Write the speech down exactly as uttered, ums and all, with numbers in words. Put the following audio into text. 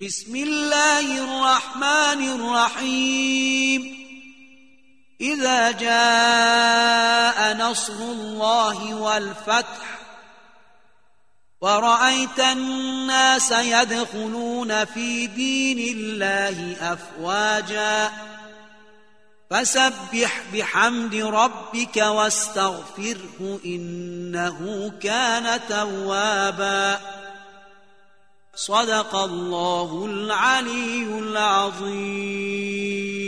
بسم الله الرحمن الرحيم إذا جاء نصر الله والفتح ورأيت الناس يدخلون في دين الله أفواجا فسبح بحمد ربك واستغفره إنه كان توابا صدق الله العلي العظيم.